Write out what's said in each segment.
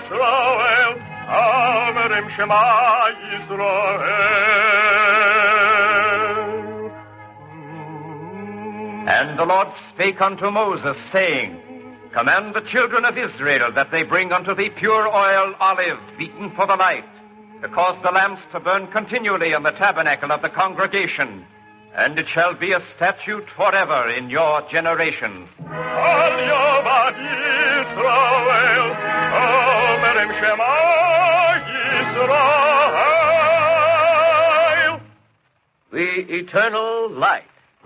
Yisrael, Amerem Shema Yisrael. And the Lord spake unto Moses, saying, Command the children of Israel that they bring unto thee pure oil olive, beaten for the light, to cause the lamps to burn continually in the tabernacle of the congregation. And it shall be a statute forever in your generations. Al Yavad Yisrael, Omerem Shema Yisrael. The eternal light.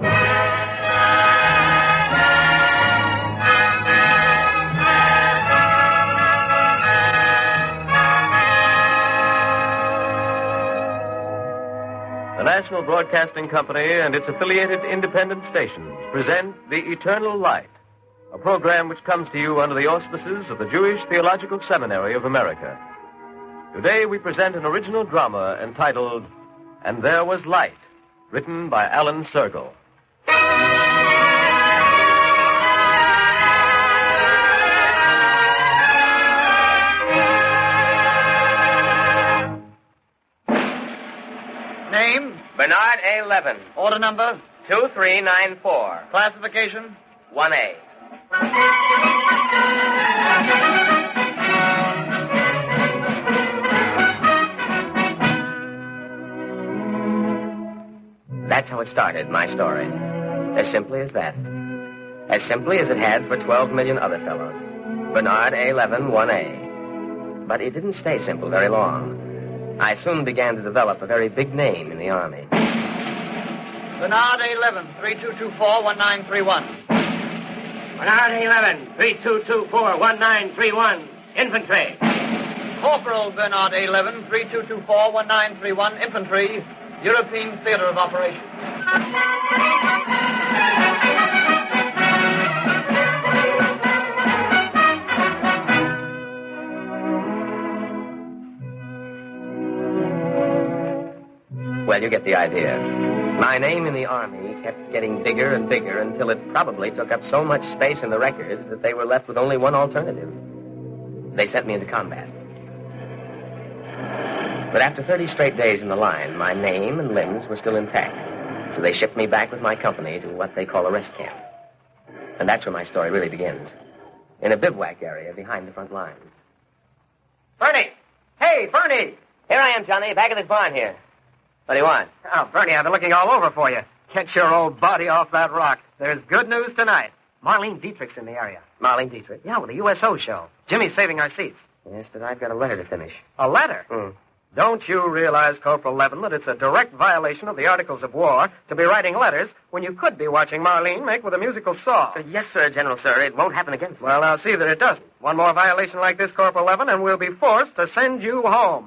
The National Broadcasting Company and its affiliated independent stations present The Eternal Light, a program which comes to you under the auspices of the Jewish Theological Seminary of America. Today we present an original drama entitled And There Was Light, written by Alan Sergel. Name? Bernard A. Levin. Order number? 2394. Classification? 1A. That's how it started, my story. As simply as that. As simply as it had for 12 million other fellows. Bernard A. Levin, 1A. But it didn't stay simple very long. I soon began to develop a very big name in the Army. Bernard A. Levin, 3224-1931. Bernard A. Levin, 3224-1931. Infantry. Corporal Bernard A. Levin, 3224-1931. Infantry, European Theater of Operations. Well, you get the idea. My name in the Army kept getting bigger and bigger until it probably took up so much space in the records that they were left with only one alternative. They sent me into combat. But after 30 straight days in the line, my name and limbs were still intact. So they shipped me back with my company to what they call a rest camp. And that's where my story really begins. In a bivouac area behind the front lines. Bernie! Hey, Bernie! Here I am, Johnny, back at this barn here. What do you want? Oh, Bernie, I've been looking all over for you. Get your old body off that rock. There's good news tonight. Marlene Dietrich's in the area. Marlene Dietrich. Yeah, with the USO show. Jimmy's saving our seats. Yes, but I've got a letter to finish. A letter? Hmm. Don't you realize, Corporal Levin, that it's a direct violation of the Articles of War to be writing letters when you could be watching Marlene make with a musical saw? Yes, sir, General, sir. It won't happen again, sir. Well, I'll see that it doesn't. One more violation like this, Corporal Levin, and we'll be forced to send you home.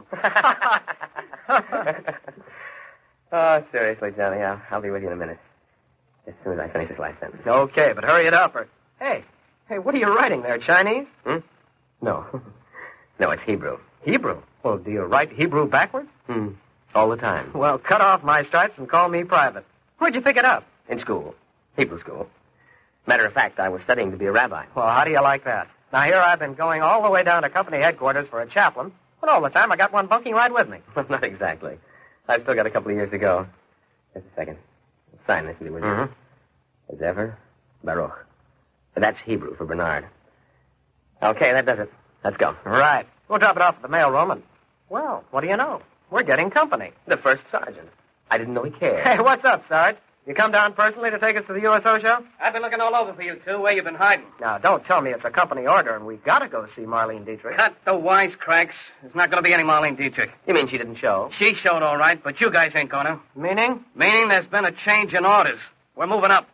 Oh, seriously, Johnny, I'll be with you in a minute. As soon as I finish this last sentence. Okay, but hurry it up. Hey, what are you writing there, Chinese? No. No, it's Hebrew. Hebrew? Well, do you write Hebrew backwards? All the time. Well, cut off my stripes and call me private. Where'd you pick it up? In school. Hebrew school. Matter of fact, I was studying to be a rabbi. Well, how do you like that? Now, here I've been going all the way down to company headquarters for a chaplain, but all the time I got one bunking right with me. Well, not exactly. I've still got a couple of years to go. Just a second. Sign this, would you? As ever, Baruch. That's Hebrew for Bernard. Okay, that does it. Let's go. Right. We'll drop it off at the mailroom and, well, what do you know? We're getting company. The first sergeant. I didn't know he cared. Hey, what's up, Sarge? You come down personally to take us to the USO show? I've been looking all over for you two. Where you been hiding? Now, don't tell me it's a company order and we've got to go see Marlene Dietrich. Cut the wisecracks. There's not going to be any Marlene Dietrich. You mean she didn't show? She showed all right, but you guys ain't gonna. Meaning? Meaning there's been a change in orders. We're moving up.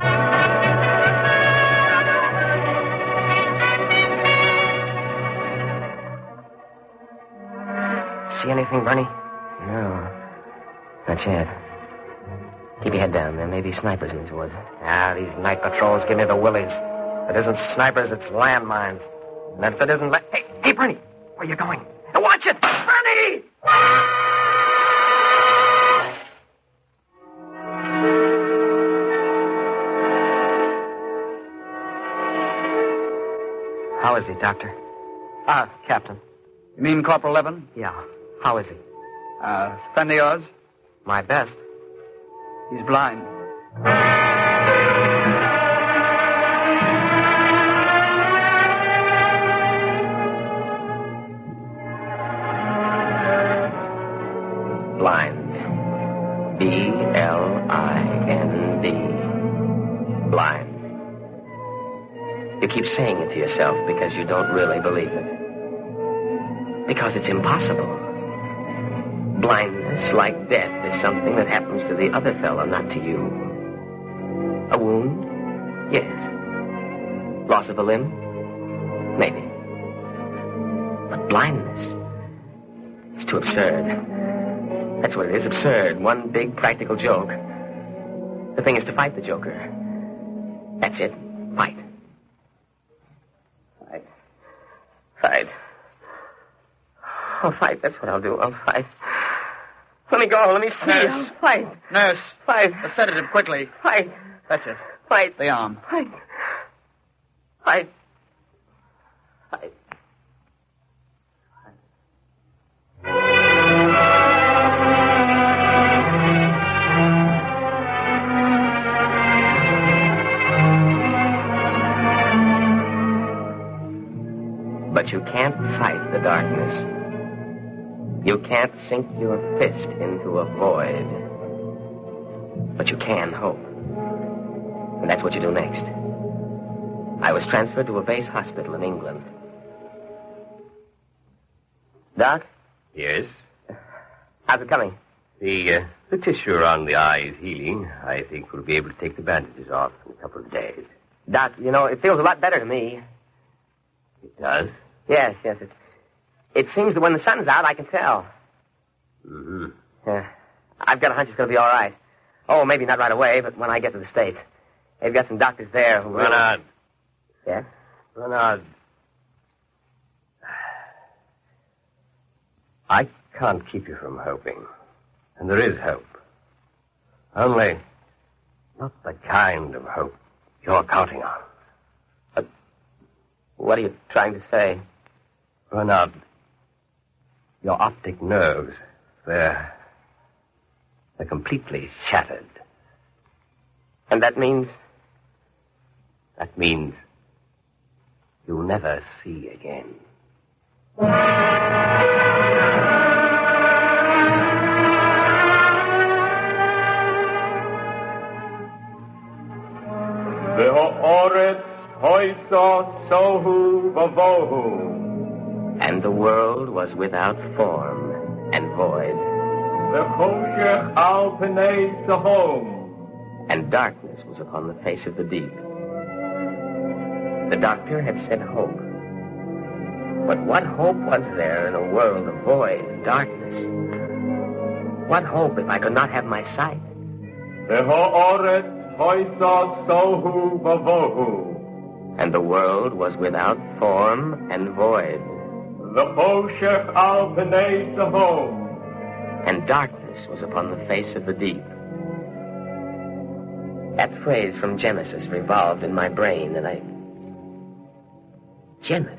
See anything, Bernie? No. Not yet. Keep your head down. There may be snipers in these woods. Ah, these night patrols give me the willies. If it isn't snipers, it's landmines. And if it isn't Hey, Bernie! Where are you going? Watch it! Bernie! How is he, Doctor? Captain. You mean Corporal Levin? Yeah. How is he? Friend of yours? My best. He's blind. Blind. B-L-I-N-D. Blind. You keep saying it to yourself because you don't really believe it. Because it's impossible. Blindness, like death, is something that happens to the other fellow, not to you. A wound? Yes. Loss of a limb? Maybe. But blindness? It's too absurd. That's what it is, absurd. One big practical joke. The thing is to fight the joker. That's it. Fight. Fight. Fight. I'll fight. That's what I'll do. I'll fight. Let me go. Let me see. Nurse. I'll fight. Nurse. Fight. A sedative, quickly. Fight. That's it. Fight. The arm. Fight. Fight. Fight. But you can't fight the darkness. You can't sink your fist into a void. But you can hope. And that's what you do next. I was transferred to a base hospital in England. Doc? Yes? How's it coming? The tissue around the eye is healing. I think we'll be able to take the bandages off in a couple of days. Doc, you know, it feels a lot better to me. It does? Yes. It seems that when the sun's out, I can tell. Mm-hmm. Yeah. I've got a hunch it's going to be all right. Oh, maybe not right away, but when I get to the States. They've got some doctors there who... Bernard. Yeah? Bernard. I can't keep you from hoping. And there is hope. Only not the kind of hope you're counting on. What are you trying to say? Bernard, your optic nerves, they're completely shattered. And that means? That means you'll never see again. And the world was without form and void. And darkness was upon the face of the deep. The doctor had said hope. But what hope was there in a world of void and darkness? What hope if I could not have my sight? And the world was without form and void. And darkness was upon the face of the deep. That phrase from Genesis revolved in my brain, and Genesis.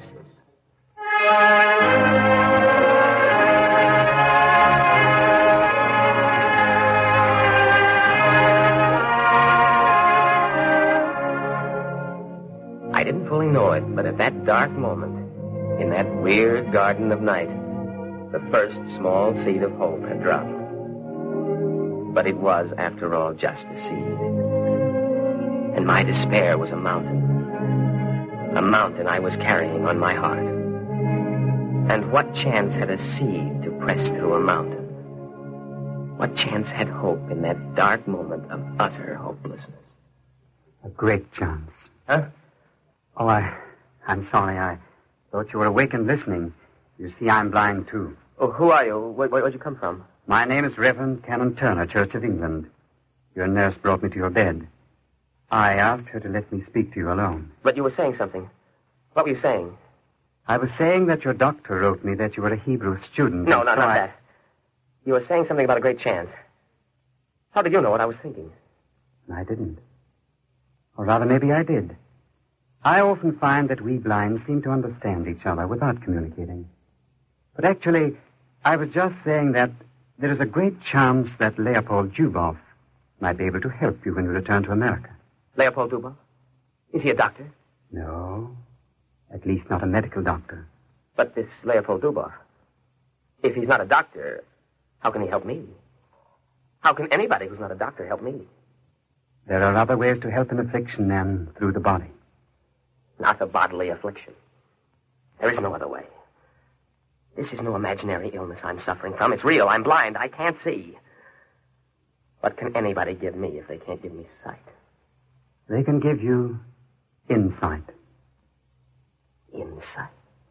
I didn't fully know it, but at that dark moment, in that weird garden of night, the first small seed of hope had dropped. But it was, after all, just a seed. And my despair was a mountain. A mountain I was carrying on my heart. And what chance had a seed to press through a mountain? What chance had hope in that dark moment of utter hopelessness? A great chance. Huh? Oh, I'm sorry. I thought you were awake and listening. You see, I'm blind, too. Oh, who are you? Where'd you come from? My name is Reverend Canon Turner, Church of England. Your nurse brought me to your bed. I asked her to let me speak to you alone. But you were saying something. What were you saying? I was saying that your doctor wrote me that you were a Hebrew student. No, and not so that. You were saying something about a great chance. How did you know what I was thinking? I didn't. Or rather, maybe I did. I often find that we blind seem to understand each other without communicating. But actually, I was just saying that there is a great chance that Leopold Dubov might be able to help you when you return to America. Leopold Dubov? Is he a doctor? No, at least not a medical doctor. But this Leopold Dubov, if he's not a doctor, how can he help me? How can anybody who's not a doctor help me? There are other ways to help an affliction than through the body. Not a bodily affliction. There is no other way. This is no imaginary illness I'm suffering from. It's real. I'm blind. I can't see. What can anybody give me if they can't give me sight? They can give you insight. Insight?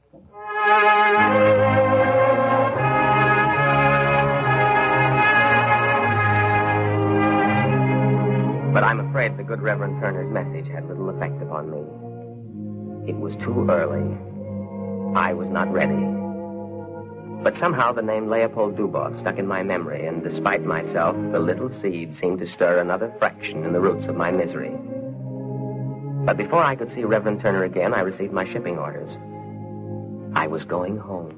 But I'm afraid the good Reverend Turner's message had little effect upon me. It was too early. I was not ready. But somehow the name Leopold Dubov stuck in my memory, and despite myself, the little seed seemed to stir another fraction in the roots of my misery. But before I could see Reverend Turner again, I received my shipping orders. I was going home.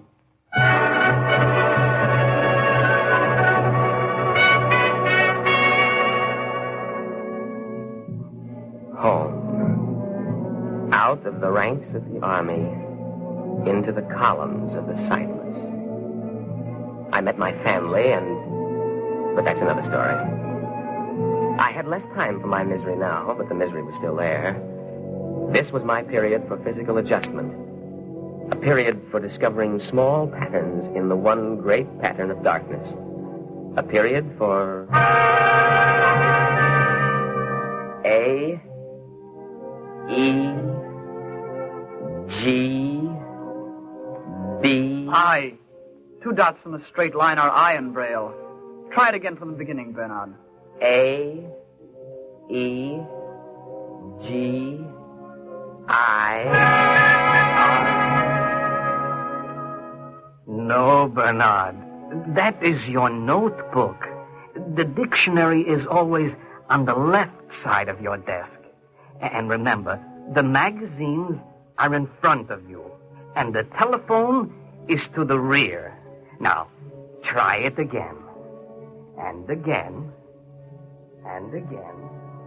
Home. Out of the ranks of the army, into the columns of the sightless. I met my family, but that's another story. I had less time for my misery now, but the misery was still there. This was my period for physical adjustment. A period for discovering small patterns in the one great pattern of darkness. A period for A, E, G, B. I. 2 dots in a straight line are I in Braille. Try it again from the beginning, Bernard. A, E, G, I. No, Bernard. That is your notebook. The dictionary is always on the left side of your desk. And remember, the magazines are in front of you, and the telephone is to the rear. Now, try it again. And again. And again.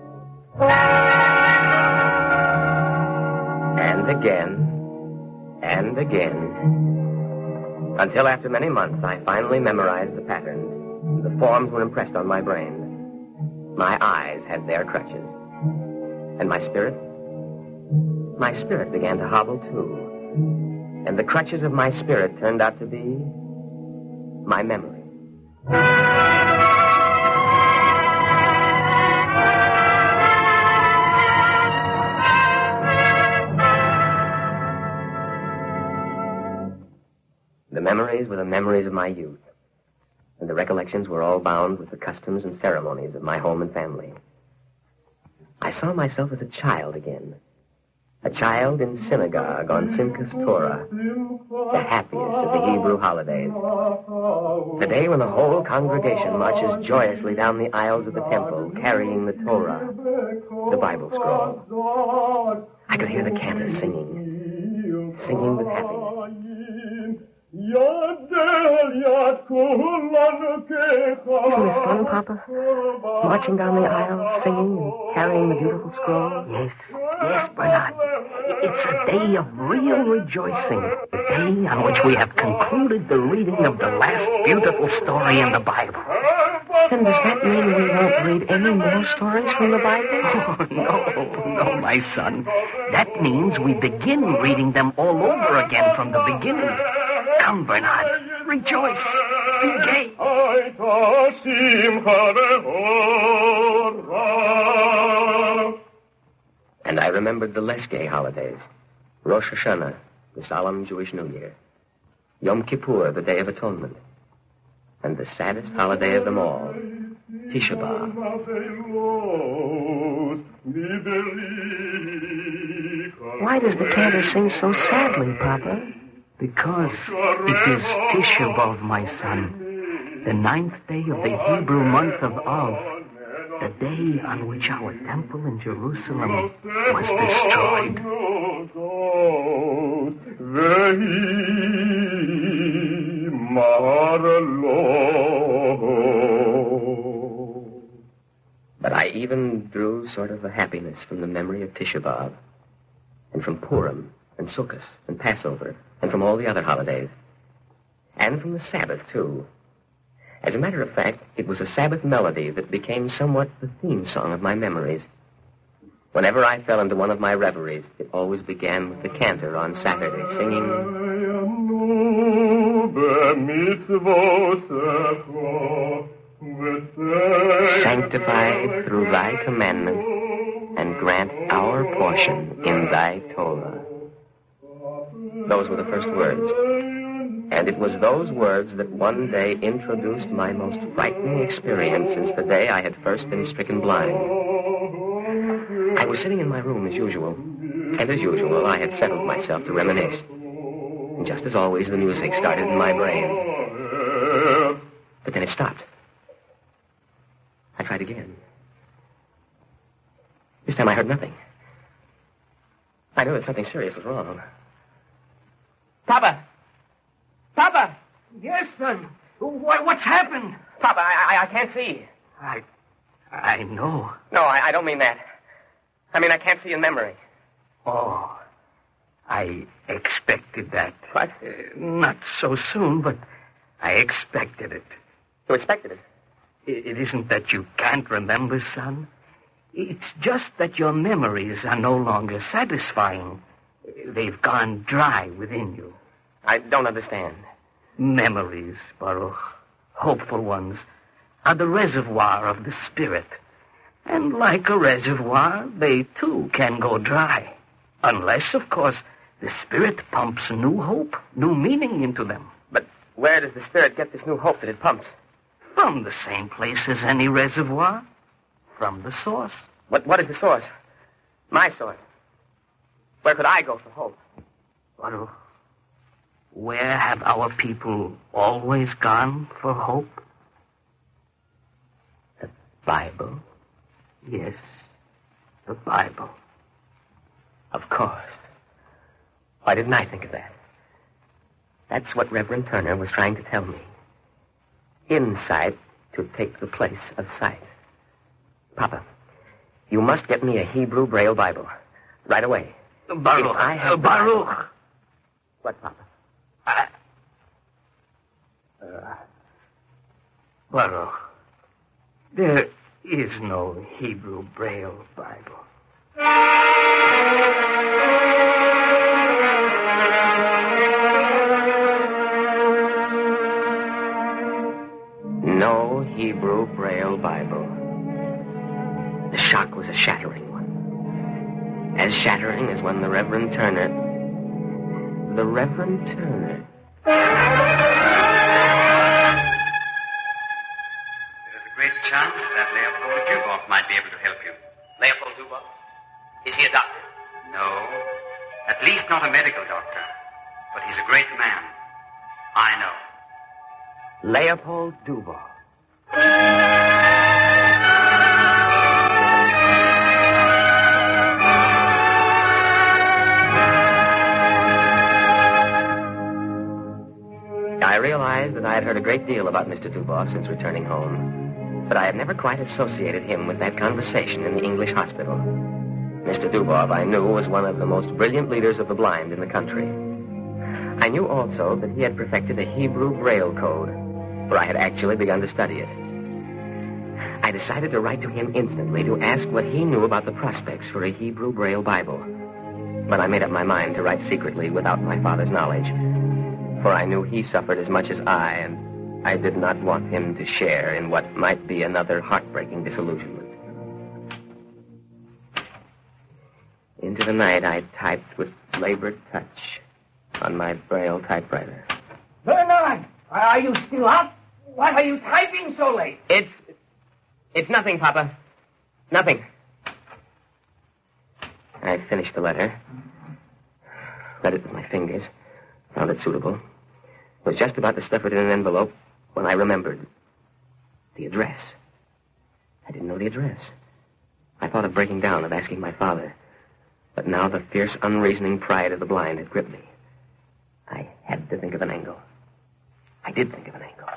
And again. And again. Until after many months, I finally memorized the patterns. The forms were impressed on my brain. My eyes had their crutches. And my spirit? My spirit began to hobble, too. And the crutches of my spirit turned out to be my memory. The memories were the memories of my youth, and the recollections were all bound with the customs and ceremonies of my home and family. I saw myself as a child again. A child in synagogue on Simchas Torah, the happiest of the Hebrew holidays. The day when the whole congregation marches joyously down the aisles of the temple, carrying the Torah, the Bible scroll. I could hear the cantors singing with happiness. Isn't this fun, Papa? Marching down the aisle, singing and carrying the beautiful scroll? Yes, Bernard. It's a day of real rejoicing. A day on which we have concluded the reading of the last beautiful story in the Bible. Then does that mean we won't read any more stories from the Bible? Oh, no, my son. That means we begin reading them all over again from the beginning. Come, Bernard. Rejoice. Be gay. And I remembered the less gay holidays. Rosh Hashanah, the solemn Jewish New Year. Yom Kippur, the Day of Atonement. And the saddest holiday of them all, Tisha B'Av. Why does the cantor sing so sadly, Papa? Because it is Tisha B'Av, my son, the 9th day of the Hebrew month of Av, the day on which our temple in Jerusalem was destroyed. Marlowe. But I even drew sort of a happiness from the memory of Tisha B'Av, and from Purim, and Sukkot, and Passover, and from all the other holidays. And from the Sabbath, too. As a matter of fact, it was a Sabbath melody that became somewhat the theme song of my memories. Whenever I fell into one of my reveries, it always began with the cantor on Saturday singing, "Sanctify through thy commandment, and grant our portion in thy Torah." Those were the first words. And it was those words that one day introduced my most frightening experience since the day I had first been stricken blind. I was sitting in my room as usual, and as usual, I had settled myself to reminisce. And just as always, the music started in my brain. But then it stopped. I tried again. This time I heard nothing. I knew that something serious was wrong. Papa! Papa! Yes, son. What's happened? Papa, I can't see. I know. No, I don't mean that. I mean, I can't see in memory. Oh, I expected that. What? Not so soon, but I expected it. You expected it? It isn't that you can't remember, son. It's just that your memories are no longer satisfying. They've gone dry within you. I don't understand. Memories, Baruch, hopeful ones, are the reservoir of the spirit. And like a reservoir, they too can go dry. Unless, of course, the spirit pumps new hope, new meaning into them. But where does the spirit get this new hope that it pumps? From the same place as any reservoir. From the source. What is the source? My source. Where could I go for hope? Baruch, where have our people always gone for hope? The Bible? Yes, the Bible. Of course. Why didn't I think of that? That's what Reverend Turner was trying to tell me. Insight to take the place of sight. Papa, you must get me a Hebrew Braille Bible. Right away. Baruch. Baruch. What, Papa? Baruch. There is no Hebrew Braille Bible. No Hebrew Braille Bible. The shock was a shattering one. As shattering as when the Reverend Turner... The Reverend Turner... There's a great chance that Leopold Duboff might be able to help you. Leopold Duboff? Is he a doctor? No. At least not a medical doctor. But he's a great man. I know. Leopold Duboff. I realized that I had heard a great deal about Mr. Duboff since returning home, but I had never quite associated him with that conversation in the English hospital. Mr. Duboff, I knew, was one of the most brilliant leaders of the blind in the country. I knew also that he had perfected a Hebrew Braille code, for I had actually begun to study it. I decided to write to him instantly to ask what he knew about the prospects for a Hebrew Braille Bible. But I made up my mind to write secretly without my father's knowledge, for I knew he suffered as much as I, and I did not want him to share in what might be another heartbreaking disillusionment. Into the night, I typed with labored touch on my Braille typewriter. Bernard, are you still up? Why are you typing so late? It's nothing, Papa. Nothing. I finished the letter. Read it with my fingers. Found it suitable. Was just about to stuff it in an envelope when I remembered the address. I didn't know the address. I thought of breaking down, of asking my father. But now the fierce, unreasoning pride of the blind had gripped me. I had to think of an angle. I did think of an angle.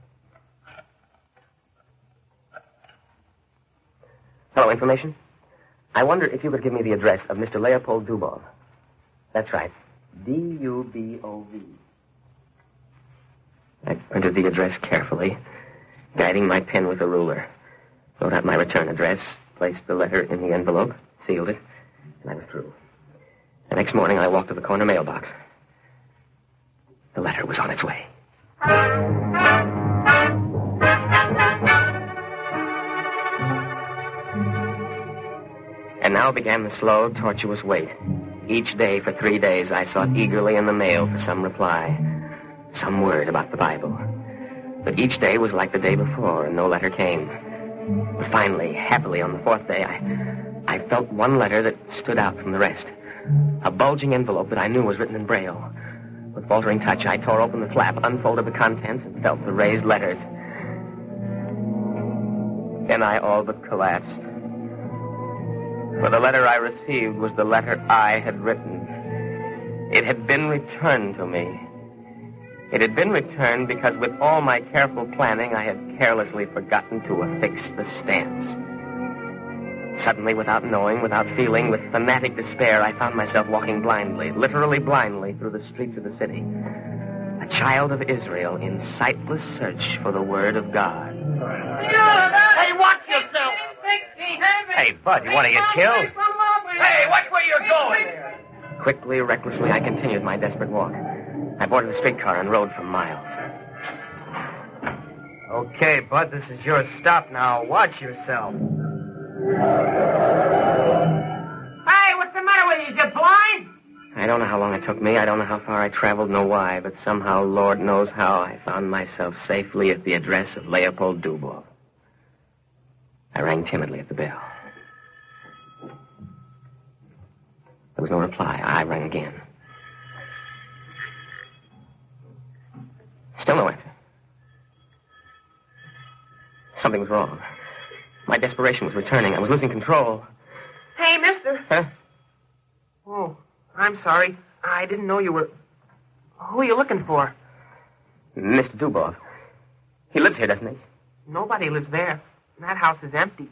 Hello, information? I wonder if you could give me the address of Mr. Leopold Dubov. That's right. D-U-B-O-V. I printed the address carefully, guiding my pen with a ruler. Wrote out my return address, placed the letter in the envelope, sealed it, and I was through. The next morning, I walked to the corner mailbox. The letter was on its way. And now began the slow, tortuous wait. Each day for 3 days, I sought eagerly in the mail for some reply, some word about the Bible. But each day was like the day before, and no letter came. But finally, happily, on the 4th day, I felt one letter that stood out from the rest. A bulging envelope that I knew was written in Braille. With faltering touch, I tore open the flap, unfolded the contents, and felt the raised letters. Then I all but collapsed. For the letter I received was the letter I had written. It had been returned to me. It had been returned because with all my careful planning, I had carelessly forgotten to affix the stamps. Suddenly, without knowing, without feeling, with fanatic despair, I found myself walking blindly, literally blindly, through the streets of the city. A child of Israel in sightless search for the word of God. Hey, watch yourself! Hey, Bud, you want to get killed? Hey, watch where you're going! Quickly, recklessly, I continued my desperate walk. I boarded a streetcar and rode for miles. Okay, Bud, this is your stop now. Watch yourself. Hey, what's the matter with you? You blind? I don't know how long it took me. I don't know how far I traveled, nor why, but somehow, Lord knows how, I found myself safely at the address of Leopold Dubov. I rang timidly at the bell. There was no reply. I rang again. Still no answer. Something was wrong. My desperation was returning. I was losing control. Hey, mister. Huh? Oh, I'm sorry. I didn't know you were... Who are you looking for? Mr. Dubov. He lives here, doesn't he? Nobody lives there. That house is empty.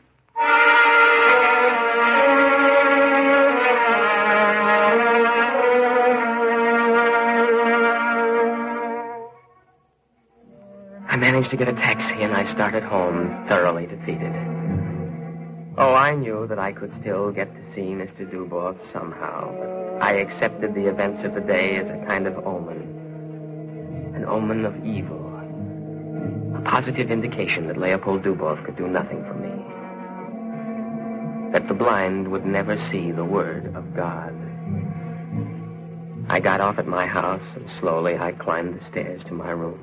I managed to get a taxi, and I started home, thoroughly defeated. Oh, I knew that I could still get to see Mr. Dubov somehow, but I accepted the events of the day as a kind of omen. An omen of evil. A positive indication that Leopold Dubov could do nothing for me. That the blind would never see the word of God. I got off at my house, and slowly I climbed the stairs to my room.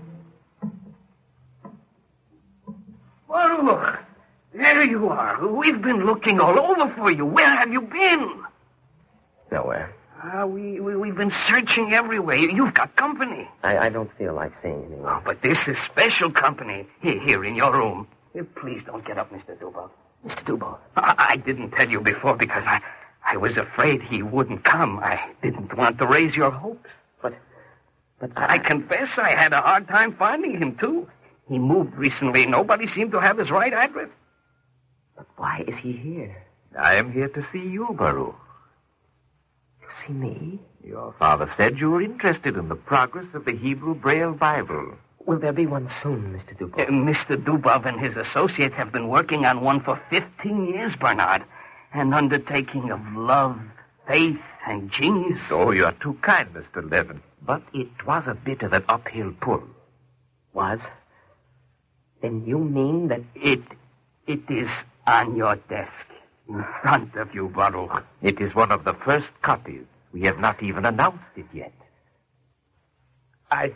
Baruch, there you are. We've been looking all over for you. Where have you been? Nowhere. We've been searching everywhere. You've got company. I don't feel like seeing anyone. Oh, but this is special company. Here in your room. Please don't get up, Mr. Dubov. Mr. Dubov. I didn't tell you before because I was afraid he wouldn't come. I didn't want to raise your hopes. But I confess I had a hard time finding him, too. He moved recently. Nobody seemed to have his right address. But why is he here? I am here to see you, Baruch. To see me? Your father said you were interested in the progress of the Hebrew Braille Bible. Will there be one soon, Mr. Dubov? Mr. Dubov and his associates have been working on one for 15 years, Bernard. An undertaking of love, faith, and genius. Oh, you are too kind, Mr. Levin. But it was a bit of an uphill pull. Was? Then you mean that... It is on your desk, in front of you, Baruch. It is one of the first copies. We have not even announced it yet. I...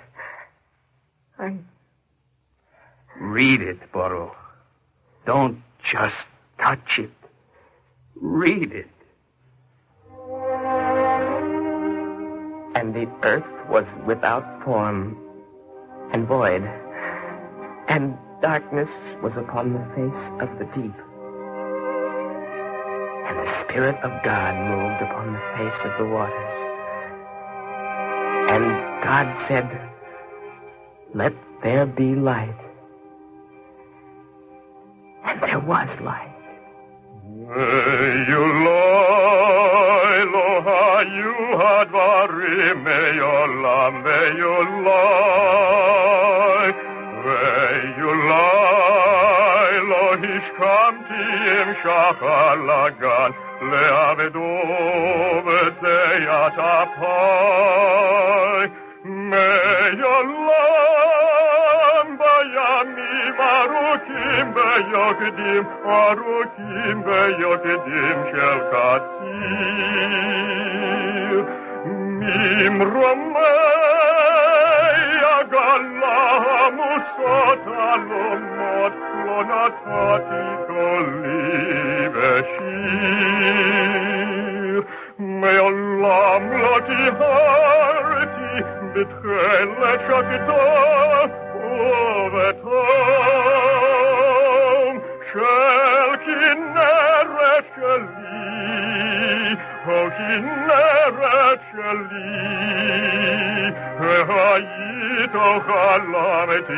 Read it, Baruch. Don't just touch it. Read it. And the earth was without form and void, and darkness was upon the face of the deep. And the Spirit of God moved upon the face of the waters. And God said, Let there be light. And there was light. May you lie, Loha, you had worry, may you lie, may you lie. May you lie, Lohish kamtim shakalagan, leavedu vezeyat apai. May you lie, bayami arukim beyokdim, arukim beyokdim shel katsir. Mimromei agala musot alomot, lonatati koli beshir. May olam lo tiharti betchelet shakto uvetom shel kinneret sheli, o kinneret sheli. Hayito chalam eti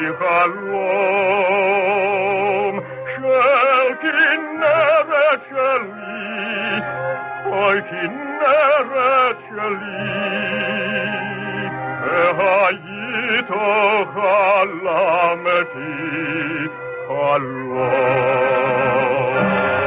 chalom shel kinneret sheli, oy kinneret sheli. Hayito chalam eti chalom.